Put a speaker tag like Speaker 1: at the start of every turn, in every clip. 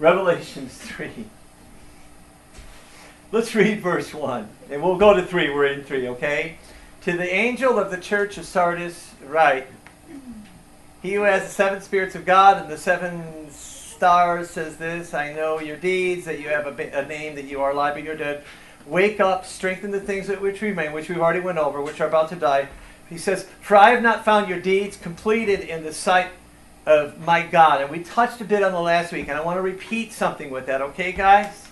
Speaker 1: Revelations 3. Let's read verse 1. And we'll go to 3. We're in 3, okay? To the angel of the church of Sardis, write, he who has the 7 spirits of God and the 7 stars says this, I know your deeds, that you have a name, that you are alive, but you're dead. Wake up, strengthen the things that which remain, which we've already went over, which are about to die. He says, for I have not found your deeds completed in the sight of my God. And we touched a bit on the last week, and I want to repeat something with that, okay, guys?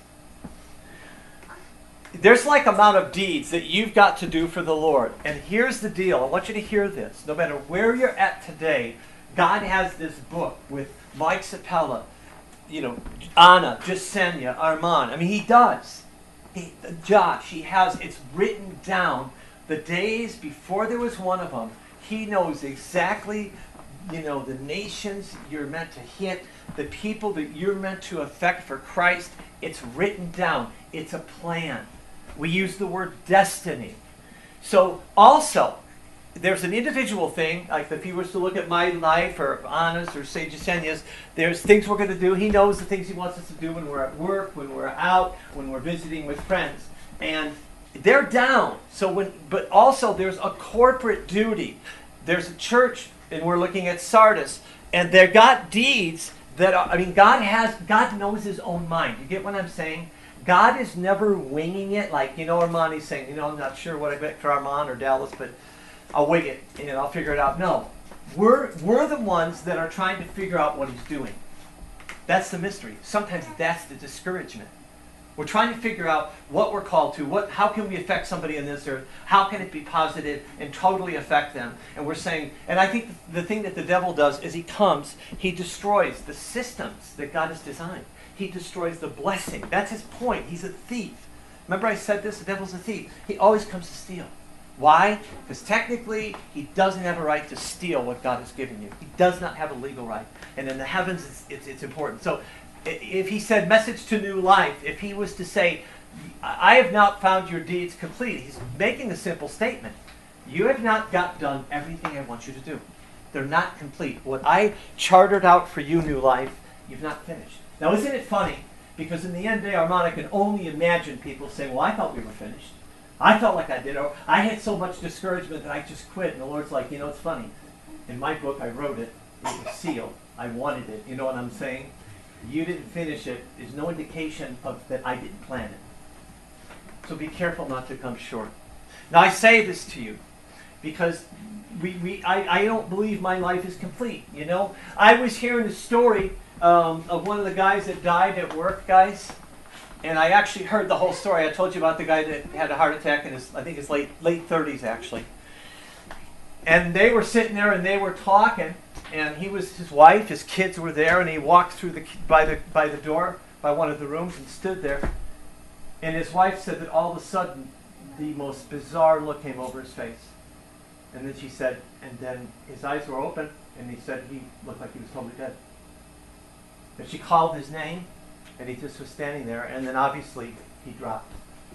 Speaker 1: There's like amount of deeds that you've got to do for the Lord. And here's the deal. I want you to hear this. No matter where you're at today, God has this book with Mike Sapella, Anna, Jasenia, Armand. I mean, he does. Josh, he has, it's written down the days before there was one of them. He knows exactly, the nations you're meant to hit, the people that you're meant to affect for Christ. It's written down. It's a plan. We use the word destiny. So also, there's an individual thing, like if he was to look at my life or Anna's or say Jasenia's, there's things we're going to do. He knows the things he wants us to do when we're at work, when we're out, when we're visiting with friends. And they're down. But also there's a corporate duty. There's a church, and we're looking at Sardis, and they've got deeds that are, God knows his own mind. You get what I'm saying? God is never winging it, like, Armand is saying, I'm not sure what I got for Armand or Dallas, but I'll wing it and I'll figure it out. No, we're the ones that are trying to figure out what he's doing. That's the mystery. Sometimes that's the discouragement. We're trying to figure out what we're called to. How can we affect somebody in this earth? How can it be positive and totally affect them? And we're saying, and I think the thing that the devil does is he comes, he destroys the systems that God has designed. He destroys the blessing. That's his point. He's a thief. Remember I said this? The devil's a thief. He always comes to steal. Why? Because technically, he doesn't have a right to steal what God has given you. He does not have a legal right. And in the heavens, it's important. So if he said message to new life, if he was to say, I have not found your deeds complete, he's making a simple statement. You have not got done everything I want you to do. They're not complete. What I chartered out for you, new life, you've not finished. Now, isn't it funny? Because in the end day, Armand, I can only imagine people saying, well, I thought we were finished. I felt like I did. Or I had so much discouragement that I just quit. And the Lord's like, it's funny. In my book, I wrote it. It was sealed. I wanted it. You know what I'm saying? You didn't finish it. There's no indication of that I didn't plan it. So be careful not to come short. Now, I say this to you because I don't believe my life is complete. I was hearing a story of one of the guys that died at work, guys. And I actually heard the whole story. I told you about the guy that had a heart attack in his late 30s, actually. And they were sitting there and they were talking. And his wife, his kids were there. And he walked through by the door, by one of the rooms, and stood there. And his wife said that all of a sudden, the most bizarre look came over his face. And then she said, and then his eyes were open. And he said he looked like he was totally dead. And she called his name, and he just was standing there, and then obviously he dropped.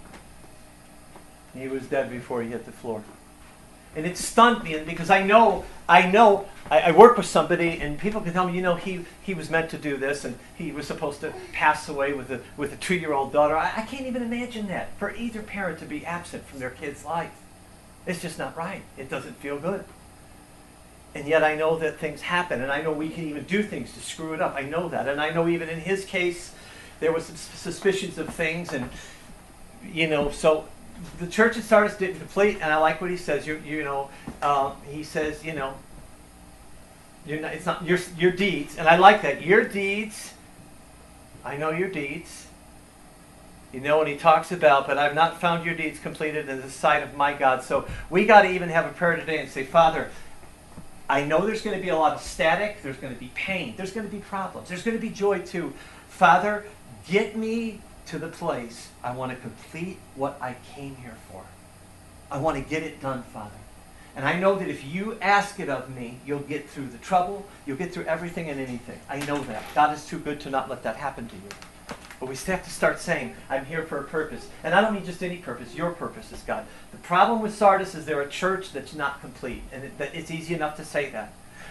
Speaker 1: He was dead before he hit the floor. And it stunned me, and because I work with somebody, and people can tell me, he was meant to do this, and he was supposed to pass away with a 2-year-old daughter. I can't even imagine that, for either parent to be absent from their kid's life. It's just not right. It doesn't feel good. And yet I know that things happen, and I know we can even do things to screw it up. I know that. And I know even in his case, there was some suspicions of things, and, so the church at Sardis didn't complete, and I like what he says. He says, it's not your deeds, and I like that. Your deeds, I know your deeds. And he talks about, but I've not found your deeds completed in the sight of my God. So we got to even have a prayer today and say, Father, I know there's going to be a lot of static. There's going to be pain. There's going to be problems. There's going to be joy too. Father, get me to the place I want to complete what I came here for. I want to get it done, Father. And I know that if you ask it of me, you'll get through the trouble. You'll get through everything and anything. I know that. God is too good to not let that happen to you. But we still have to start saying, I'm here for a purpose. And I don't mean just any purpose. Your purpose is God. The problem with Sardis is they're a church that's not complete. And it's easy enough to say that.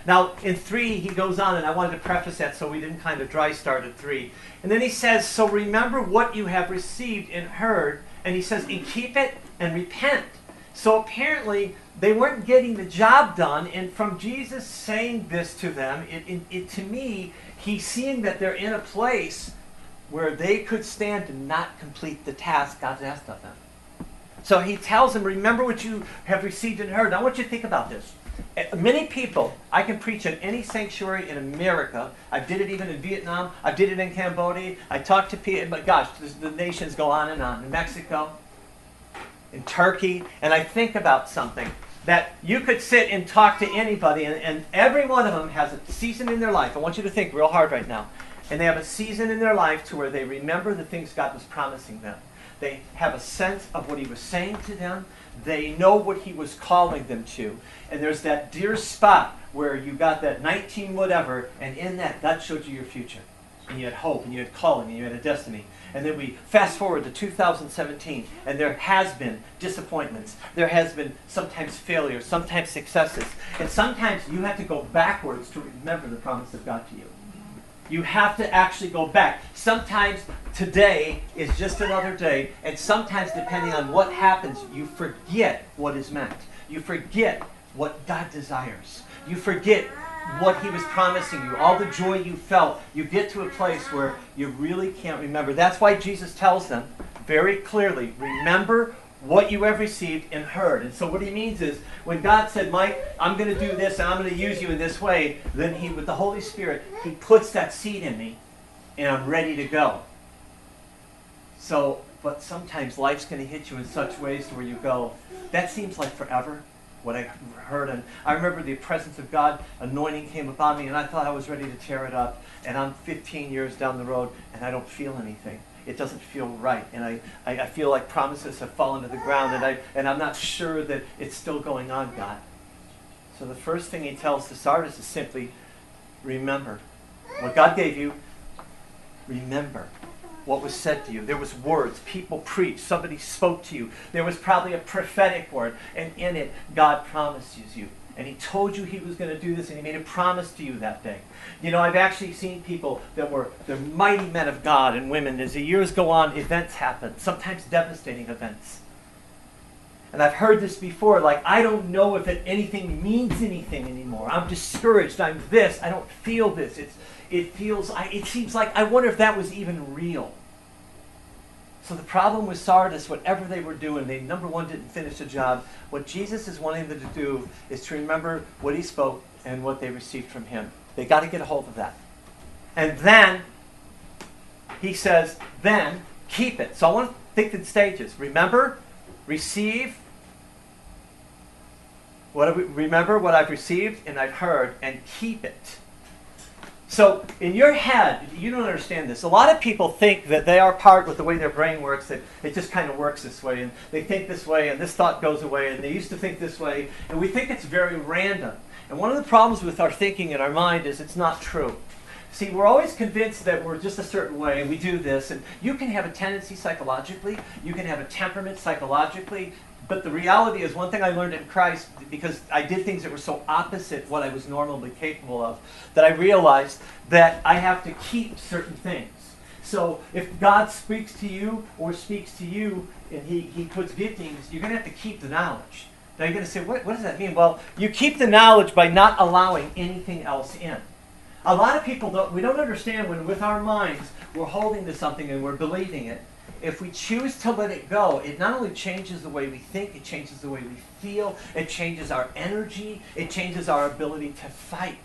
Speaker 1: Now, in 3, he goes on, and I wanted to preface that so we didn't kind of dry start at 3. And then he says, so remember what you have received and heard, and he says, and keep it and repent. So apparently, they weren't getting the job done, and from Jesus saying this to them, to me, he's seeing that they're in a place where they could stand to not complete the task God's asked of them. So he tells them, remember what you have received and heard. Now I want you to think about this. Many people, I can preach at any sanctuary in America. I did it even in Vietnam. I did it in Cambodia. I talked to people, but gosh, the nations go on and on. In Mexico, in Turkey, and I think about something that you could sit and talk to anybody, and every one of them has a season in their life. I want you to think real hard right now. And they have a season in their life to where they remember the things God was promising them. They have a sense of what he was saying to them. They know what he was calling them to. And there's that dear spot where you got that 19 whatever, and in that, God showed you your future. And you had hope, and you had calling, and you had a destiny. And then we fast forward to 2017, and there has been disappointments. There has been sometimes failures, sometimes successes. And sometimes you have to go backwards to remember the promise of God to you. You have to actually go back. Sometimes today is just another day, and sometimes depending on what happens, you forget what is meant. You forget what God desires. You forget what he was promising you, all the joy you felt. You get to a place where you really can't remember. That's why Jesus tells them very clearly, remember what you have received and heard. And so what he means is, when God said, Mike, I'm going to do this and I'm going to use you in this way, then he, with the Holy Spirit, he puts that seed in me and I'm ready to go. So, but sometimes life's going to hit you in such ways to where you go, that seems like forever, what I heard. And I remember the presence of God, anointing came upon me, and I thought I was ready to tear it up. And I'm 15 years down the road, and I don't feel anything. It doesn't feel right. And I feel like promises have fallen to the ground, and I'm not sure that it's still going on, God. So the first thing he tells the Sardis is simply, remember what God gave you. Remember what was said to you. There was words. People preached. Somebody spoke to you. There was probably a prophetic word. And in it, God promises you. And he told you he was going to do this, and he made a promise to you that day. You know, I've actually seen people that were the mighty men of God and women. As the years go on, events happen, sometimes devastating events. And I've heard this before, like, I don't know if anything means anything anymore. I'm discouraged. I'm this. I don't feel this. It seems like, I wonder if that was even real. So the problem with Sardis, whatever they were doing, they, number one, didn't finish the job. What Jesus is wanting them to do is to remember what he spoke and what they received from him. They got to get a hold of that. And then, he says, then, keep it. So I want to think in stages. Remember, receive, remember what I've received and I've heard, and keep it. So in your head, you don't understand this. A lot of people think that they are part with the way their brain works, that it just kind of works this way, and they think this way, and this thought goes away, and they used to think this way, and we think it's very random. And one of the problems with our thinking in our mind is it's not true. See, we're always convinced that we're just a certain way, and we do this, and you can have a tendency psychologically, you can have a temperament psychologically, but the reality is, one thing I learned in Christ, because I did things that were so opposite what I was normally capable of, that I realized that I have to keep certain things. So if God speaks to you or speaks to you and he puts giftings, you're going to have to keep the knowledge. Now you're going to say, what does that mean? Well, you keep the knowledge by not allowing anything else in. A lot of people, we don't understand when with our minds we're holding to something and we're believing it. If we choose to let it go, it not only changes the way we think, it changes the way we feel, it changes our energy, it changes our ability to fight.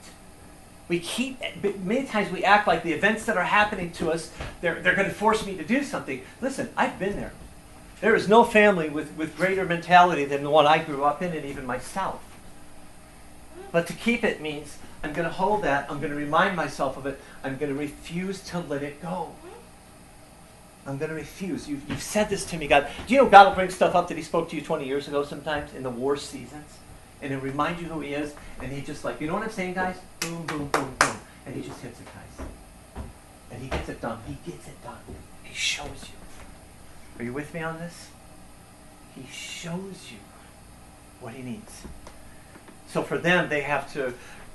Speaker 1: Many times we act like the events that are happening to us, they're going to force me to do something. Listen, I've been there. There is no family with greater mentality than the one I grew up in, and even myself. But to keep it means I'm going to hold that, I'm going to remind myself of it, I'm going to refuse to let it go. I'm going to refuse. You've said this to me, God. Do you know God will bring stuff up that he spoke to you 20 years ago sometimes in the worst seasons? And he'll remind you who he is. And he just like, you know what I'm saying, guys? Boom, boom, boom, boom. And he just hits it, guys. And he gets it done. He gets it done. He shows you. Are you with me on this? He shows you what he needs. So for them, they have to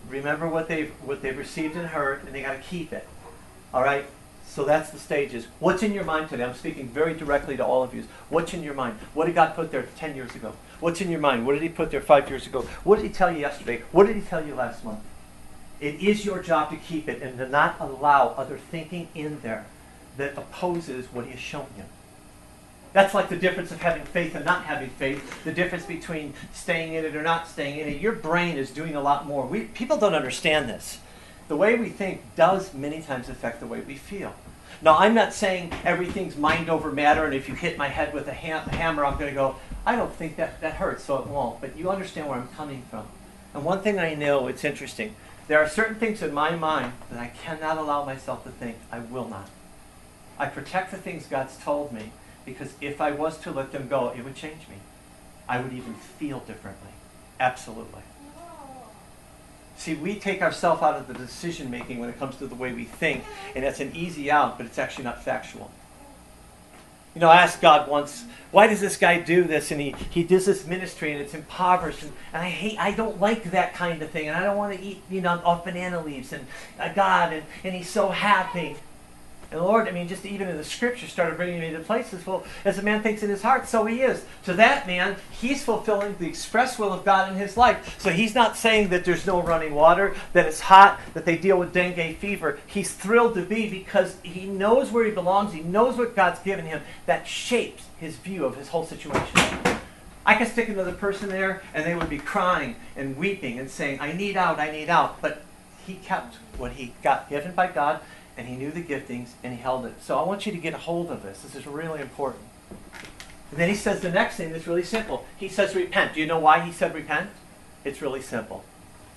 Speaker 1: Remember what they've received and heard, and they got to keep it. All right? So that's the stages. What's in your mind today? I'm speaking very directly to all of you. What's in your mind? What did God put there 10 years ago? What's in your mind? What did he put there 5 years ago? What did he tell you yesterday? What did he tell you last month? It is your job to keep it and to not allow other thinking in there that opposes what he has shown you. That's like the difference of having faith and not having faith, the difference between staying in it or not staying in it. Your brain is doing a lot more. People don't understand this. The way we think does many times affect the way we feel. Now, I'm not saying everything's mind over matter, and if you hit my head with a hammer, I'm going to go, I don't think that hurts, so it won't. But you understand where I'm coming from. And one thing I know, it's interesting. There are certain things in my mind that I cannot allow myself to think. I will not. I protect the things God's told me, because if I was to let them go, it would change me. I would even feel differently. Absolutely. See, we take ourselves out of the decision making when it comes to the way we think, and that's an easy out, but it's actually not factual. You know, I asked God once, why does this guy do this? And he does this ministry, and it's impoverished, and I don't like that kind of thing, and I don't want to eat, off banana leaves, and God, and he's so happy. And the Lord, just even in the scripture, started bringing me to places, well, as a man thinks in his heart, so he is. To that man, he's fulfilling the express will of God in his life. So he's not saying that there's no running water, that it's hot, that they deal with dengue fever. He's thrilled to be because he knows where he belongs. He knows what God's given him. That shapes his view of his whole situation. I could stick another person there, and they would be crying and weeping and saying, I need out, I need out. But he kept what he got given by God, and he knew the giftings, and he held it. So I want you to get a hold of this. This is really important. And then he says the next thing that's really simple. He says repent. Do you know why he said repent? It's really simple.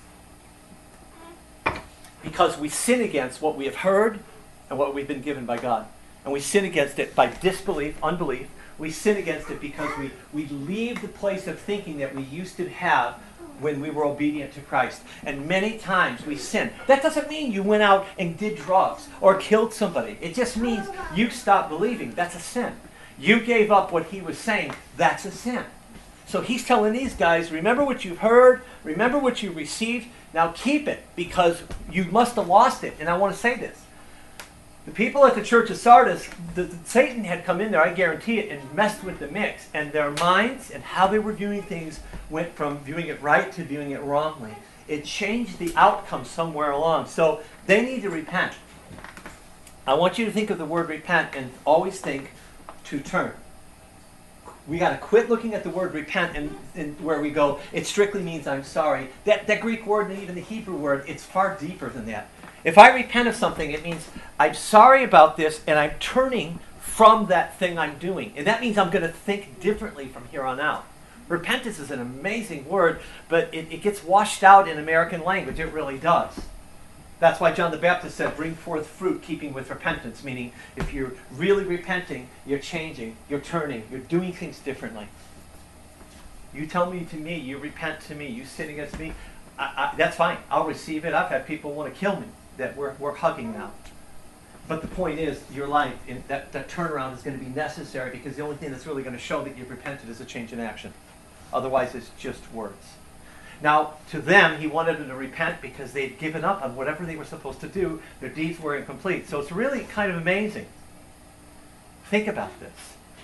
Speaker 1: Because we sin against what we have heard and what we've been given by God. And we sin against it by disbelief, unbelief. We sin against it because we leave the place of thinking that we used to have when we were obedient to Christ. And many times we sin. That doesn't mean you went out and did drugs or killed somebody. It just means you stopped believing. That's a sin. You gave up what he was saying. That's a sin. So he's telling these guys, remember what you've heard, remember what you received, now keep it, because you must have lost it. And I want to say this. The people at the church of Sardis, Satan had come in there, I guarantee it, and messed with the mix. And their minds and how they were viewing things went from viewing it right to viewing it wrongly. It changed the outcome somewhere along. So they need to repent. I want you to think of the word repent and always think to turn. We got to quit looking at the word repent and where we go, it strictly means I'm sorry. That Greek word and even the Hebrew word, it's far deeper than that. If I repent of something, it means I'm sorry about this and I'm turning from that thing I'm doing. And that means I'm going to think differently from here on out. Repentance is an amazing word, but it gets washed out in American language. It really does. That's why John the Baptist said, bring forth fruit keeping with repentance, meaning if you're really repenting, you're changing, you're turning, you're doing things differently. You tell me to me, you repent to me, you sin against me, that's fine. I'll receive it. I've had people want to kill me that we're hugging now. But the point is, your life, that turnaround is going to be necessary because the only thing that's really going to show that you've repented is a change in action. Otherwise, it's just words. Now, to them, he wanted them to repent because they'd given up on whatever they were supposed to do. Their deeds were incomplete. So it's really kind of amazing. Think about this.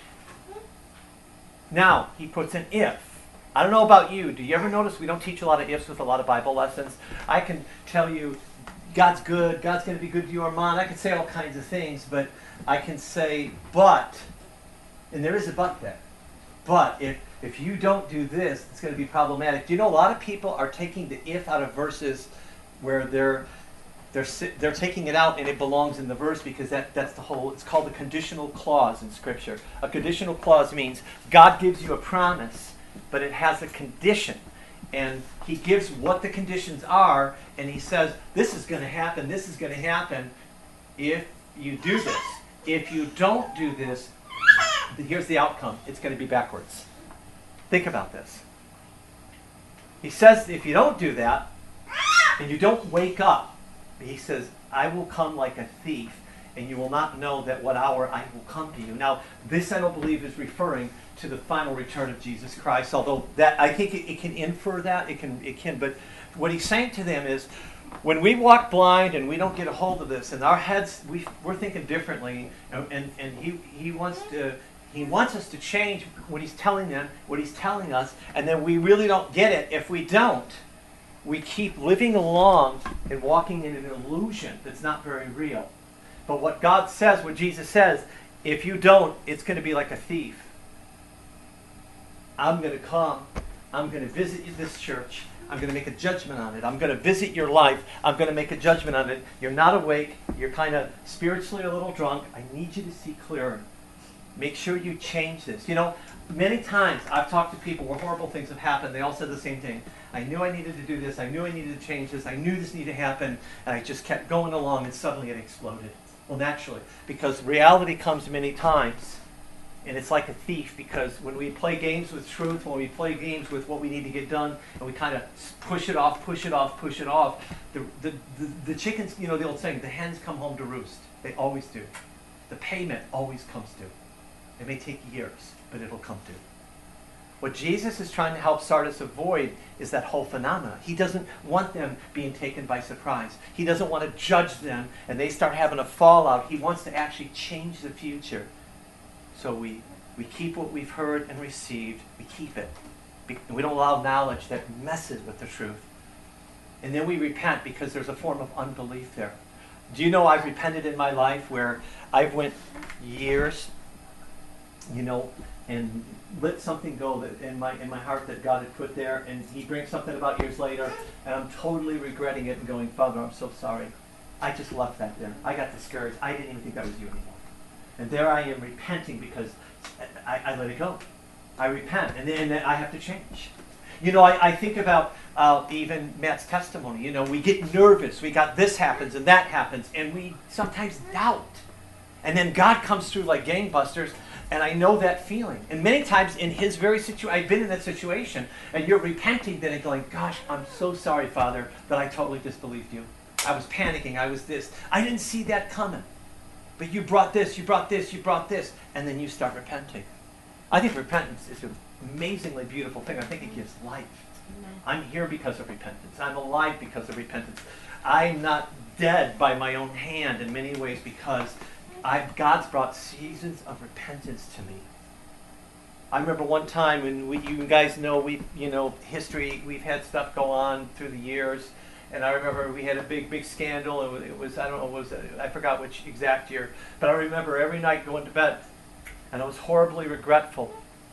Speaker 1: Now, he puts an if. I don't know about you. Do you ever notice we don't teach a lot of ifs with a lot of Bible lessons? I can tell you, God's good. God's going to be good to you, Armand. I can say all kinds of things, but I can say, but, and there is a but there. But if you don't do this, it's going to be problematic. Do you know a lot of people are taking the if out of verses where they're taking it out and it belongs in the verse because that's the whole, it's called a conditional clause in Scripture. A conditional clause means God gives you a promise, but it has a condition. And he gives what the conditions are, and he says, this is going to happen if you do this. If you don't do this, here's the outcome. It's going to be backwards. Think about this. He says, if you don't do that, and you don't wake up, he says, I will come like a thief, and you will not know that what hour I will come to you. Now, this I don't believe is referring to the final return of Jesus Christ, although that I think it can infer that, it can, but what he's saying to them is, when we walk blind and we don't get a hold of this, and our heads, we're thinking differently, and he wants us to change what he's telling them, what he's telling us, and then we really don't get it. If we don't, we keep living along and walking in an illusion that's not very real. But what God says, what Jesus says, if you don't, it's going to be like a thief. I'm going to come. I'm going to visit this church. I'm going to make a judgment on it. I'm going to visit your life. I'm going to make a judgment on it. You're not awake. You're kind of spiritually a little drunk. I need you to see clearer. Make sure you change this. You know, many times I've talked to people where horrible things have happened. They all said the same thing. I knew I needed to do this. I knew I needed to change this. I knew this needed to happen. And I just kept going along, and suddenly it exploded. Well, naturally, because reality comes many times. And it's like a thief, because when we play games with truth, when we play games with what we need to get done, and we kind of push it off, the chickens, you know the old saying, the hens come home to roost. They always do. The payment always comes due. It may take years, but it'll come due. What Jesus is trying to help Sardis avoid is that whole phenomena. He doesn't want them being taken by surprise. He doesn't want to judge them and they start having a fallout. He wants to actually change the future. So we keep what we've heard and received. We keep it. We don't allow knowledge that messes with the truth. And then we repent, because there's a form of unbelief there. Do you know I've repented in my life where I've went years, you know, and let something go that in my heart that God had put there, and he brings something about years later, and I'm totally regretting it and going, Father, I'm so sorry. I just left that there. I got discouraged. I didn't even think that was you anymore. And there I am repenting because I let it go. I repent, and then I have to change. You know, I think about even Matt's testimony. You know, we get nervous. We got this happens and that happens, and we sometimes doubt. And then God comes through like gangbusters, and I know that feeling. And many times in his very situation, I've been in that situation, and you're repenting then and going, gosh, I'm so sorry, Father, that I totally disbelieved you. I was panicking. I was this. I didn't see that coming. But you brought this, you brought this, you brought this, and then you start repenting. I think repentance is an amazingly beautiful thing. I think it gives life. I'm here because of repentance. I'm alive because of repentance. I'm not dead by my own hand in many ways because God's brought seasons of repentance to me. I remember one time when you guys know history. We've had stuff go on through the years. And I remember we had a big scandal. It was I don't know, I forgot which exact year. But I remember every night going to bed, and I was horribly regretful.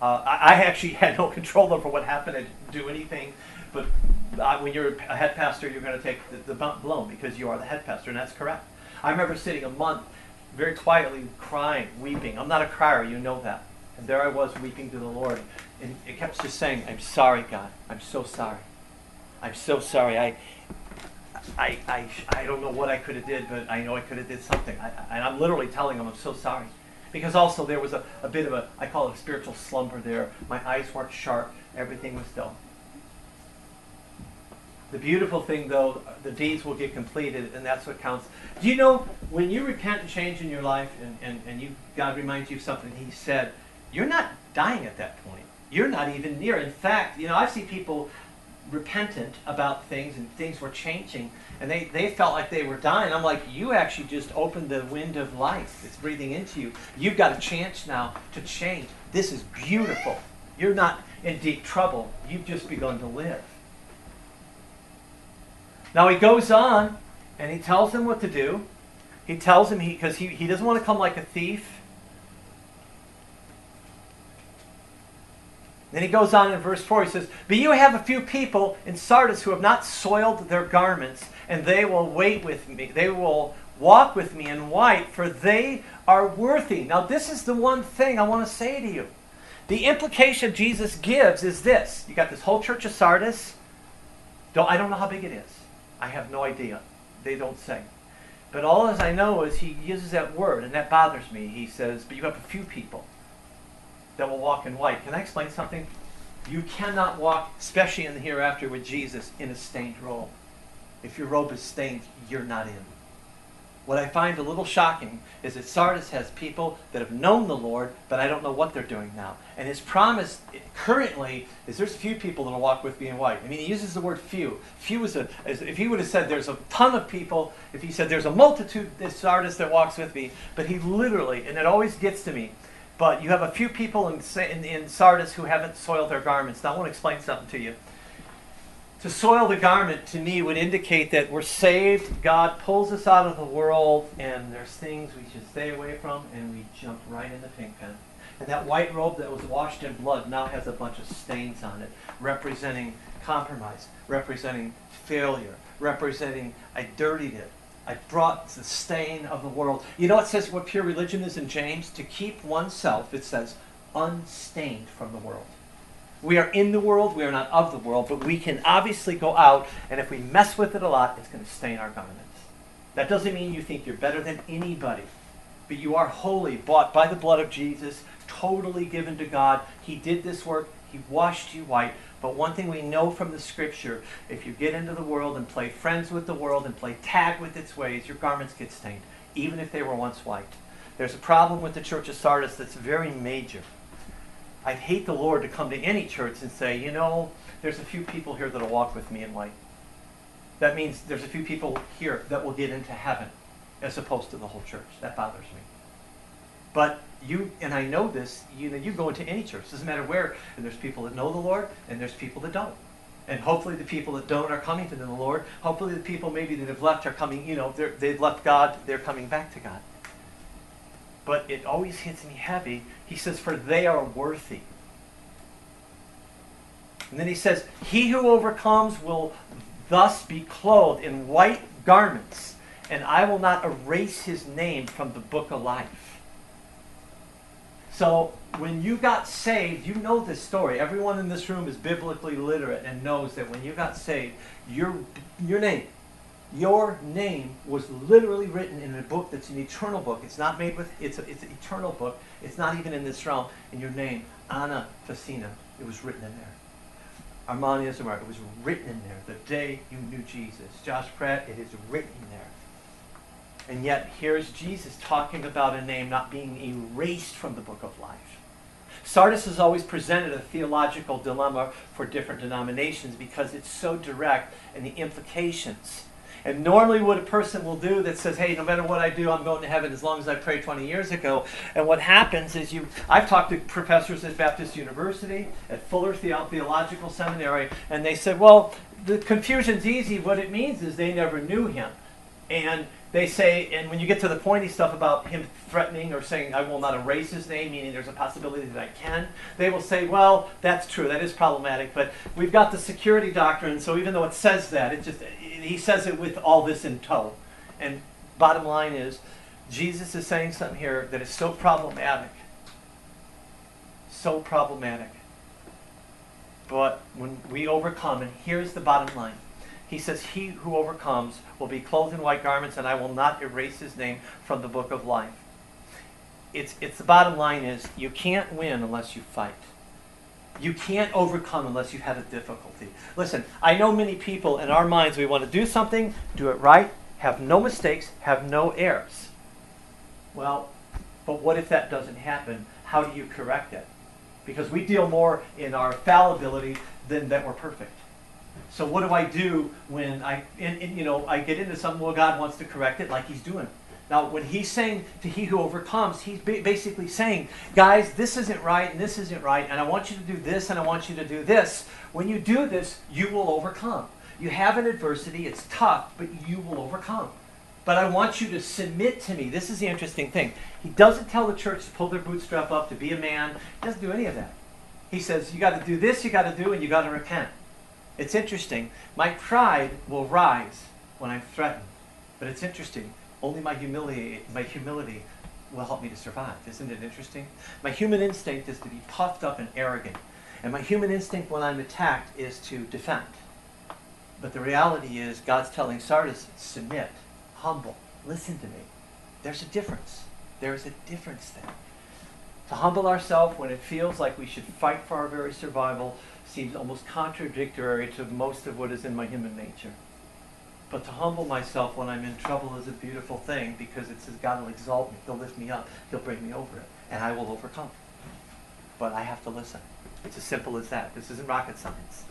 Speaker 1: I actually had no control over what happened. I didn't do anything. But when you're a head pastor, you're going to take the blow because you are the head pastor, and that's correct. I remember sitting a month very quietly crying, weeping. I'm not a crier, you know that. And there I was weeping to the Lord. And it kept just saying, I'm sorry, God. I'm so sorry. I'm so sorry. I don't know what I could have did, but I know I could have did something. And I'm literally telling him I'm so sorry. Because also there was a bit of I call it a spiritual slumber there. My eyes weren't sharp. Everything was dull. The beautiful thing, though, the deeds will get completed, and that's what counts. Do you know, when you repent and change in your life, and God reminds you of something he said, you're not dying at that point. You're not even near. In fact, I've seen people repentant about things, and things were changing, and they felt like they were dying. I'm like, you actually just opened the wind of life. It's breathing into you. You've got a chance now to change. This is beautiful. You're not in deep trouble. You've just begun to live. Now he goes on, and he tells them what to do. He tells them, because he doesn't want to come like a thief. Then he goes on in verse 4, he says, but you have a few people in Sardis who have not soiled their garments, and they will wait with me. They will walk with me in white, for they are worthy. Now this is the one thing I want to say to you. The implication Jesus gives is this. You got this whole church of Sardis. I don't know how big it is. I have no idea. They don't say. But all as I know is he uses that word, and that bothers me. He says, but you have a few people that will walk in white. Can I explain something? You cannot walk, especially in the hereafter with Jesus, in a stained robe. If your robe is stained, you're not in. What I find a little shocking is that Sardis has people that have known the Lord, but I don't know what they're doing now. And his promise currently is there's few people that will walk with me in white. I mean, he uses the word few. Few is if he would have said there's a ton of people, if he said there's a multitude, this Sardis that walks with me, but he literally, and it always gets to me, but you have a few people in Sardis who haven't soiled their garments. Now I want to explain something to you. To soil the garment, to me, would indicate that we're saved, God pulls us out of the world, and there's things we should stay away from, and we jump right in the pig pen. And that white robe that was washed in blood now has a bunch of stains on it, representing compromise, representing failure, representing I dirtied it. I brought the stain of the world. You know it says what pure religion is in James? To keep oneself, it says, unstained from the world. We are in the world, we are not of the world, but we can obviously go out, and if we mess with it a lot, it's going to stain our garments. That doesn't mean you think you're better than anybody, but you are holy, bought by the blood of Jesus, totally given to God. He did this work, he washed you white. But one thing we know from the scripture, if you get into the world and play friends with the world and play tag with its ways, your garments get stained, even if they were once white. There's a problem with the church of Sardis that's very major. I'd hate the Lord to come to any church and say, you know, there's a few people here that will walk with me in white. That means there's a few people here that will get into heaven as opposed to the whole church. That bothers me. But you, and I know this, you go into any church, doesn't matter where, and there's people that know the Lord, and there's people that don't. And hopefully the people that don't are coming to know the Lord. Hopefully the people maybe that have left are coming, they've left God, they're coming back to God. But it always hits me heavy. He says, for they are worthy. And then he says, he who overcomes will thus be clothed in white garments, and I will not erase his name from the book of life. So when you got saved, you know this story. Everyone in this room is biblically literate and knows that when you got saved, your name was literally written in a book that's an eternal book. It's not made with, it's an eternal book. It's not even in this realm. And your name, Anna Facina, it was written in there. Armani Azamar, it was written in there the day you knew Jesus. Josh Pratt, it is written there. And yet, here's Jesus talking about a name not being erased from the book of life. Sardis has always presented a theological dilemma for different denominations because it's so direct in the implications. And normally what a person will do that says, hey, no matter what I do, I'm going to heaven as long as I prayed 20 years ago. And what happens is I've talked to professors at Baptist University, at Fuller Theological Seminary, and they said, well, the confusion's easy. What it means is they never knew him. And they say, and when you get to the pointy stuff about him threatening or saying, I will not erase his name, meaning there's a possibility that I can, they will say, well, that's true, that is problematic, but we've got the security doctrine, so even though it says that, he says it with all this in tow. And bottom line is, Jesus is saying something here that is so problematic. So problematic. But when we overcome, and here's the bottom line, he says, he who overcomes will be clothed in white garments, and I will not erase his name from the book of life. It's the bottom line is, you can't win unless you fight. You can't overcome unless you've had a difficulty. Listen, I know many people in our minds, we want to do something, do it right, have no mistakes, have no errors. Well, but what if that doesn't happen? How do you correct it? Because we deal more in our fallibility than that we're perfect. So what do I do when I get into something? Well, God wants to correct it like he's doing. Now, when he's saying to he who overcomes, he's basically saying, guys, this isn't right and this isn't right, and I want you to do this and I want you to do this. When you do this, you will overcome. You have an adversity, it's tough, but you will overcome. But I want you to submit to me. This is the interesting thing. He doesn't tell the church to pull their bootstrap up, to be a man. He doesn't do any of that. He says, you got to do this, you got to do, and you got to repent. It's interesting. My pride will rise when I'm threatened. But it's interesting. Only my humility will help me to survive. Isn't it interesting? My human instinct is to be puffed up and arrogant. And my human instinct when I'm attacked is to defend. But the reality is God's telling Sardis, submit, humble, listen to me. There's a difference. There's a difference there. To humble ourselves when it feels like we should fight for our very survival seems almost contradictory to most of what is in my human nature. But to humble myself when I'm in trouble is a beautiful thing, because it says God will exalt me. He'll lift me up. He'll bring me over it. And I will overcome. But I have to listen. It's as simple as that. This isn't rocket science.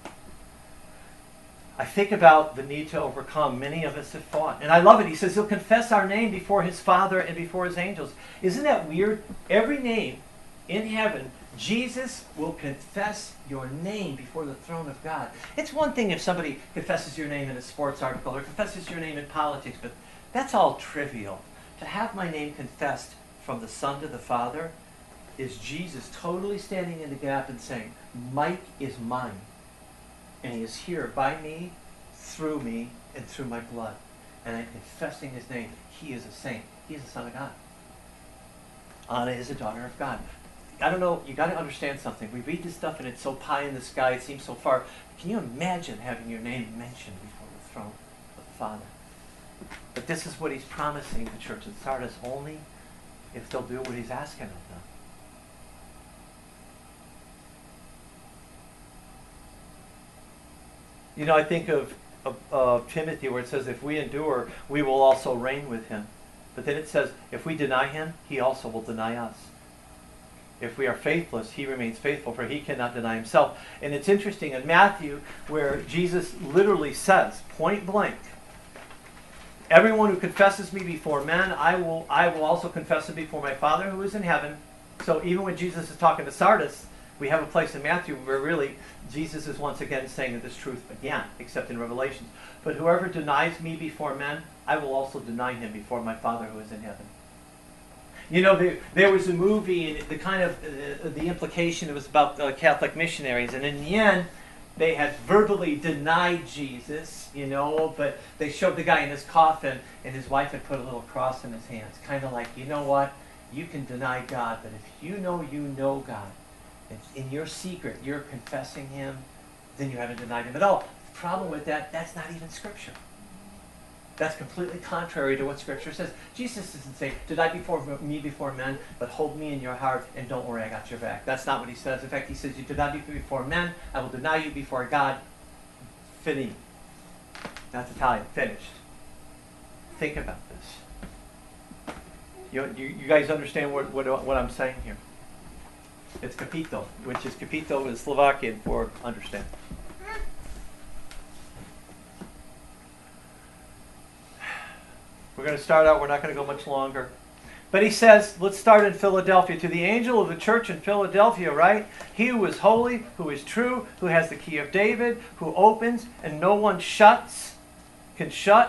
Speaker 1: I think about the need to overcome. Many of us have fought. And I love it. He says he'll confess our name before his Father and before his angels. Isn't that weird? Every name in heaven, Jesus will confess your name before the throne of God. It's one thing if somebody confesses your name in a sports article or confesses your name in politics, but that's all trivial. To have my name confessed from the Son to the Father is Jesus totally standing in the gap and saying, Mike is mine. And he is here by me, and through my blood. And I'm confessing his name. He is a saint. He is the Son of God. Anna is a daughter of God. I don't know, you got to understand something. We read this stuff and it's so pie in the sky, it seems so far. Can you imagine having your name mentioned before the throne of the Father? But this is what he's promising the church at Sardis, only if they'll do what he's asking of them. You know, I think of Timothy, where it says, if we endure, we will also reign with him. But then it says, if we deny him, he also will deny us. If we are faithless, he remains faithful, for he cannot deny himself. And it's interesting in Matthew, where Jesus literally says, point blank, everyone who confesses me before men, I will also confess him before my Father who is in heaven. So even when Jesus is talking to Sardis, we have a place in Matthew where really Jesus is once again saying this truth again, except in Revelations. But whoever denies me before men, I will also deny him before my Father who is in heaven. You know, there was a movie, and the kind of the implication, it was about Catholic missionaries, and in the end, they had verbally denied Jesus, you know, but they showed the guy in his coffin, and his wife had put a little cross in his hands, kind of like, you know what, you can deny God, but if you know God, if in your secret you're confessing him, then you haven't denied him at all. The problem with that, that's not even Scripture. That's completely contrary to what Scripture says. Jesus doesn't say, deny me before men, but hold me in your heart, and don't worry, I got your back. That's not what he says. In fact, he says, you deny me before men, I will deny you before God. Fini. That's Italian. Finished. Think about this. You guys understand what I'm saying here? It's capito, which is capito is Slovakian for understand. We're going to start out, we're not going to go much longer. But he says, let's start in Philadelphia. To the angel of the church in Philadelphia, right? He who is holy, who is true, who has the key of David, who opens and no one can shut.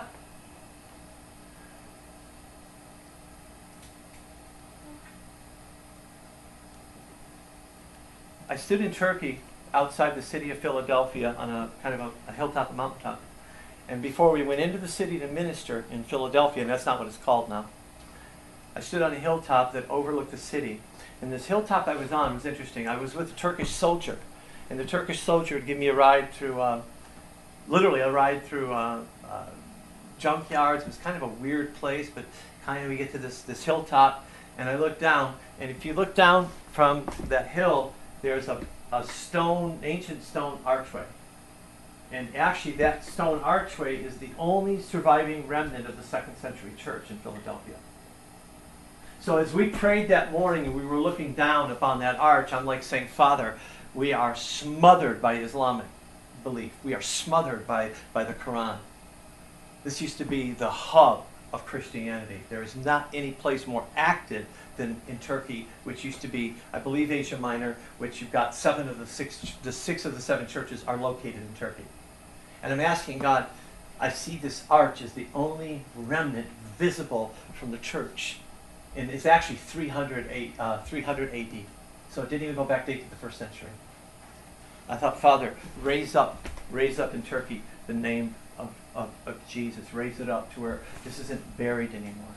Speaker 1: I stood in Turkey outside the city of Philadelphia on a kind of a hilltop, a mountaintop. And before we went into the city to minister in Philadelphia, and that's not what it's called now, I stood on a hilltop that overlooked the city. And this hilltop I was on was interesting. I was with a Turkish soldier. And the Turkish soldier would give me a ride through, literally a ride through junkyards. It was kind of a weird place, but kind of we get to this hilltop, and I look down. And if you look down from that hill, there's a ancient stone archway. And actually that stone archway is the only surviving remnant of the 2nd century church in Philadelphia. So as we prayed that morning and we were looking down upon that arch, I'm like saying, Father, we are smothered by Islamic belief. We are smothered by the Quran. This used to be the hub of Christianity. There is not any place more active than in Turkey, which used to be, I believe, Asia Minor, which you've got 6 of the 7 churches are located in Turkey. And I'm asking God, I see this arch as the only remnant visible from the church. And it's actually 300 AD. So it didn't even go back to the 1st century. I thought, Father, raise up in Turkey the name of Jesus. Raise it up to where this isn't buried anymore.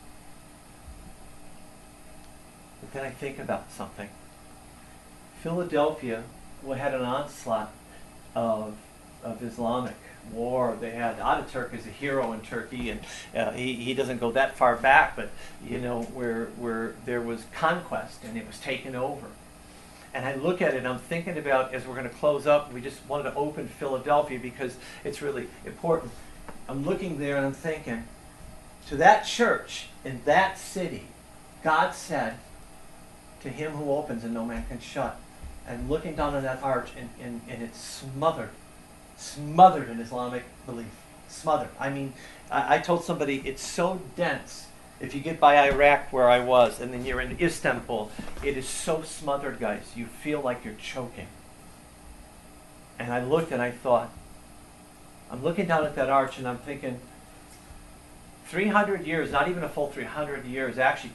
Speaker 1: But then I think about something. Philadelphia had an onslaught of Islamic war. They had Ataturk as a hero in Turkey, and he doesn't go that far back, but you know where there was conquest and it was taken over. And I look at it and I'm thinking about, as we're going to close up, we just wanted to open Philadelphia because it's really important. I'm looking there and I'm thinking, to that church in that city, God said, to him who opens and no man can shut. And looking down on that arch, and it's smothered in Islamic belief. Smothered. I mean, I told somebody it's so dense. If you get by Iraq where I was, and then you're in Istanbul, it is so smothered, guys. You feel like you're choking. And I looked and I thought, I'm looking down at that arch and I'm thinking, 300 years, not even a full 300 years, actually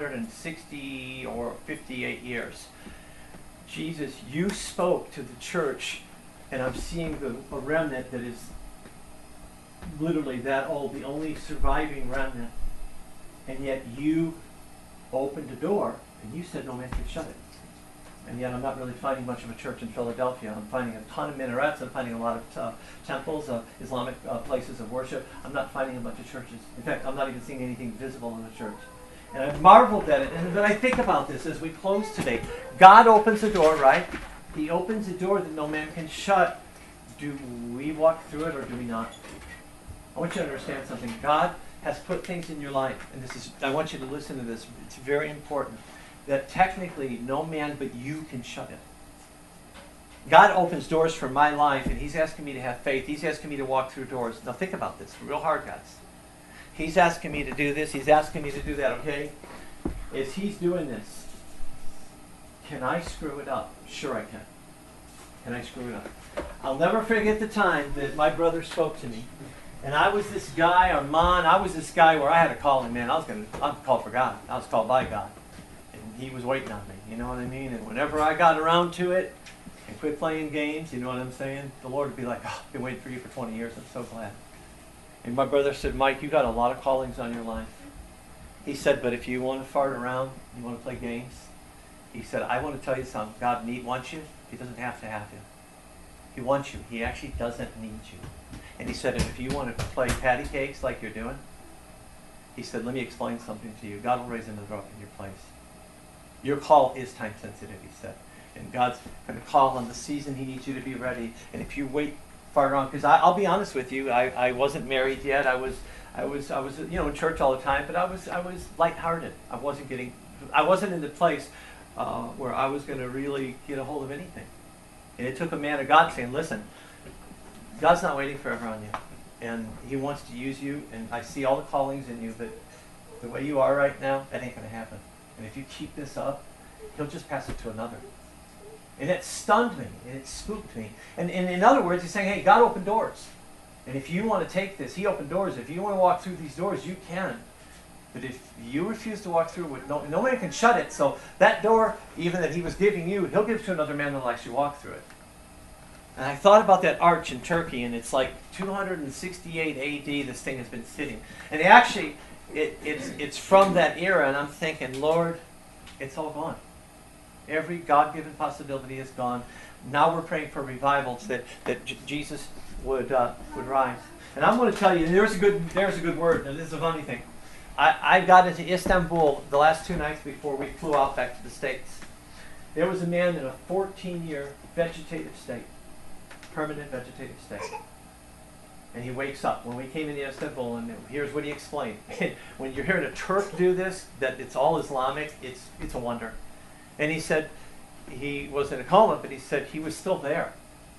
Speaker 1: 260 or 58 years. Jesus, you spoke to the church, and I'm seeing a remnant that is literally that old, the only surviving remnant. And yet you opened a door, and you said no man can shut it. And yet I'm not really finding much of a church in Philadelphia. I'm finding a ton of minarets. I'm finding a lot of temples, Islamic places of worship. I'm not finding a bunch of churches. In fact, I'm not even seeing anything visible in the church. And I marveled at it. And then I think about this as we close today. God opens a door, right? He opens a door that no man can shut. Do we walk through it or do we not? I want you to understand something. God has put things in your life, and I want you to listen to this. It's very important. That technically no man but you can shut it. God opens doors for my life, and he's asking me to have faith. He's asking me to walk through doors. Now think about this real hard, guys. He's asking me to do this. He's asking me to do that, okay? As he's doing this, can I screw it up? Sure I can. Can I screw it up? I'll never forget the time that my brother spoke to me. And I was this guy, Armand, I was this guy where I had a calling, man. I'm called for God. I was called by God. He was waiting on me, you know what I mean? And whenever I got around to it and quit playing games, you know what I'm saying? The Lord would be like, oh, I've been waiting for you for 20 years. I'm so glad. And my brother said, Mike, you got a lot of callings on your life. He said, but if you want to fart around, you want to play games, he said, I want to tell you something. God wants you. He doesn't have to have you. He wants you. He actually doesn't need you. And he said, and if you want to play patty cakes like you're doing, he said, let me explain something to you. God will raise another up in your place. Your call is time sensitive, he said. And God's going to call on the season he needs you to be ready. And if you wait far on, because I'll be honest with you, I wasn't married yet. I was in church all the time, but I was lighthearted. I wasn't in the place where I was going to really get a hold of anything. And it took a man of God saying, listen, God's not waiting forever on you. And he wants to use you, and I see all the callings in you, but the way you are right now, that ain't going to happen. And if you keep this up, he'll just pass it to another. And it stunned me, and it spooked me. And in other words, he's saying, hey, God opened doors. And if you want to take this, he opened doors. If you want to walk through these doors, you can. But if you refuse to walk through it, no man can shut it. So that door, even that he was giving you, he'll give to another man that'll actually walk through it. And I thought about that arch in Turkey, and it's like 268 AD this thing has been sitting. And actually, it's from that era, and I'm thinking, Lord, it's all gone. Every God-given possibility is gone. Now we're praying for revivals that Jesus would rise. And I'm going to tell you, there's a good word. Now this is a funny thing. I got into Istanbul the last 2 nights before we flew out back to the States. There was a man in a 14-year vegetative state, permanent vegetative state. And he wakes up. When we came into Istanbul, and here's what he explained. When you're hearing a Turk do this, that it's all Islamic, it's a wonder. And he said he was in a coma, but he said he was still there.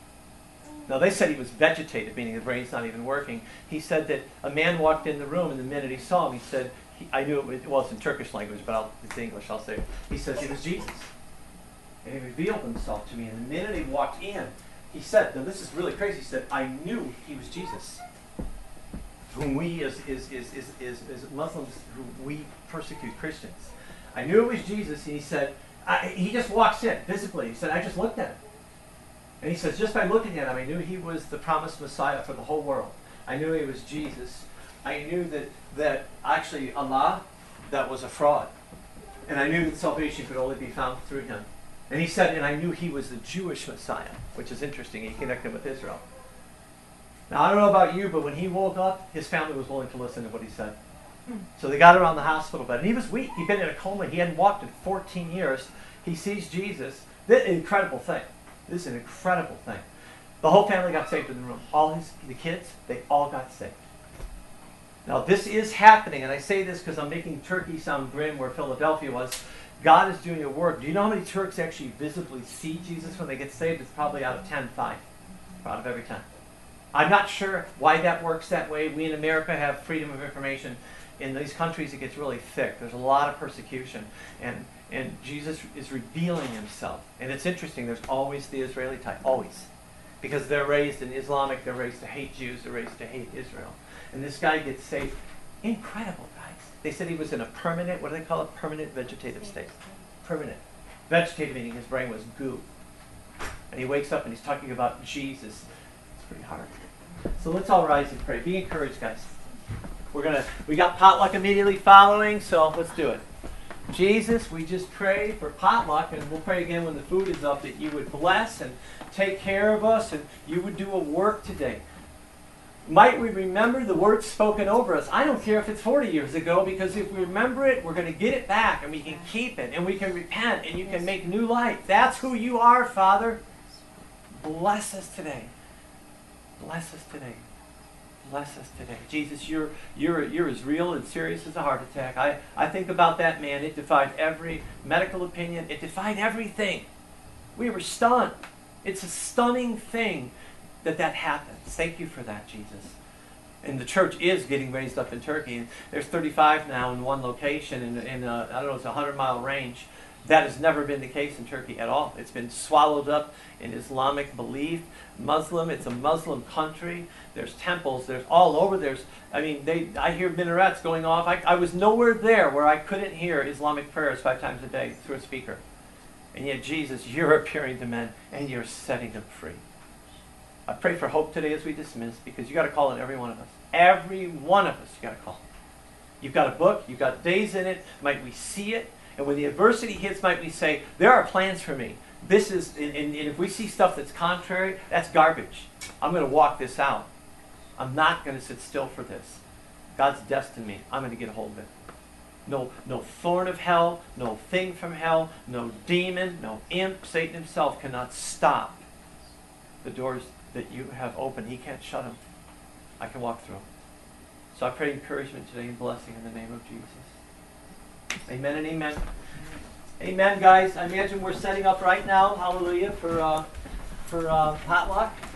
Speaker 1: Now they said he was vegetative, meaning the brain's not even working. He said that a man walked in the room, and the minute he saw him, he said, I knew it was in Turkish language, but it's English, I'll say it. He says it was Jesus. And he revealed himself to me, and the minute he walked in, he said, now this is really crazy, he said, I knew he was Jesus, whom we as Muslims, who we persecute Christians. I knew it was Jesus, and he said, he just walks in physically. He said, I just looked at him. And he says, just by looking at him, I knew he was the promised Messiah for the whole world. I knew he was Jesus. I knew that actually Allah, that was a fraud. And I knew that salvation could only be found through him. And he said, and I knew he was the Jewish Messiah, which is interesting. He connected with Israel. Now, I don't know about you, but when he woke up, his family was willing to listen to what he said. So they got around the hospital bed. And he was weak. He'd been in a coma. He hadn't walked in 14 years. He sees Jesus. This is an incredible thing. This is an incredible thing. The whole family got saved in the room. The kids, they all got saved. Now this is happening, and I say this because I'm making Turkey sound grim where Philadelphia was. God is doing a work. Do you know how many Turks actually visibly see Jesus when they get saved? It's probably out of 10, 5. Out of every 10. I'm not sure why that works that way. We in America have freedom of information. In these countries, it gets really thick. There's a lot of persecution. And Jesus is revealing himself. And it's interesting, there's always the Israeli type. Always. Because they're raised in Islamic, they're raised to hate Jews, they're raised to hate Israel. And this guy gets saved. Incredible, guys. They said he was in a permanent, what do they call it? Permanent vegetative state. Permanent. Vegetative meaning his brain was goo. And he wakes up and he's talking about Jesus. It's pretty hard. So let's all rise and pray. Be encouraged, guys. We got potluck immediately following, so let's do it. Jesus, we just pray for potluck, and we'll pray again when the food is up, that you would bless and take care of us, and you would do a work today. Might we remember the words spoken over us? I don't care if it's 40 years ago, because if we remember it, we're going to get it back, and we can keep it, and we can repent, and you can make new life. That's who you are, Father. Bless us today. Bless us today. Bless us today. Jesus, you're as real and serious as a heart attack. I think about that man. It defied every medical opinion. It defied everything. We were stunned. It's a stunning thing that happens. Thank you for that, Jesus. And the church is getting raised up in Turkey. And there's 35 now in one location in I don't know, it's a 100-mile range. That has never been the case in Turkey at all. It's been swallowed up in Islamic belief. Muslim, it's a Muslim country. There's temples, there's all over. I hear minarets going off. I was nowhere there where I couldn't hear Islamic prayers 5 times a day through a speaker. And yet, Jesus, you're appearing to men and you're setting them free. I pray for hope today as we dismiss, because you got to call on every one of us. Every one of us you got to call. You've got a book, you've got days in it. Might we see it? And when the adversity hits, might we say, there are plans for me. This is, and if we see stuff that's contrary, that's garbage. I'm going to walk this out. I'm not going to sit still for this. God's destined me. I'm going to get a hold of it. No thorn of hell, no thing from hell, no demon, no imp, Satan himself cannot stop the doors that you have opened. He can't shut them. I can walk through them. So I pray encouragement today and blessing in the name of Jesus. Amen and amen. Amen, guys. I imagine we're setting up right now, hallelujah, for potluck.